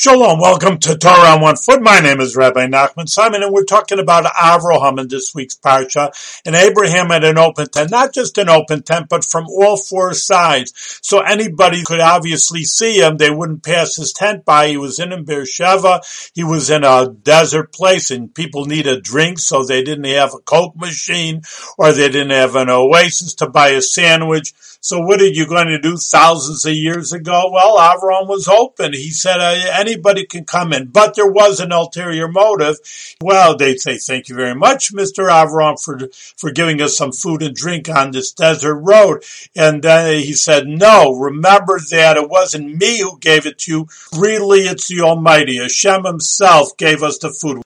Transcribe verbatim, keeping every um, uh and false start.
Shalom, welcome to Torah on One Foot. My name is Rabbi Nachman Simon, and we're talking about Avraham in this week's parsha. And Abraham had an open tent, not just an open tent, but from all four sides. So anybody could obviously see him. They wouldn't pass his tent by. He was in Beersheba. He was in a desert place, and people needed drink, so they didn't have a Coke machine, or they didn't have an oasis to buy a sandwich. So what are you going to do thousands of years ago? Well, Avraham was open. He said uh, anybody can come in, but there was an ulterior motive. Well, they say, thank you very much, Mister Avraham, for for giving us some food and drink on this desert road. And then he said, no, remember that it wasn't me who gave it to you. Really, it's the Almighty. Hashem himself gave us the food.